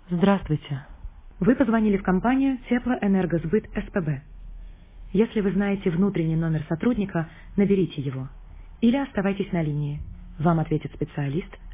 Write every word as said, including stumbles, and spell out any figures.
Здравствуйте. Вы позвонили в компанию Теплоэнергосбыт СПБ. Если вы знаете внутренний номер сотрудника, наберите его. Или оставайтесь на линии. Вам ответит специалист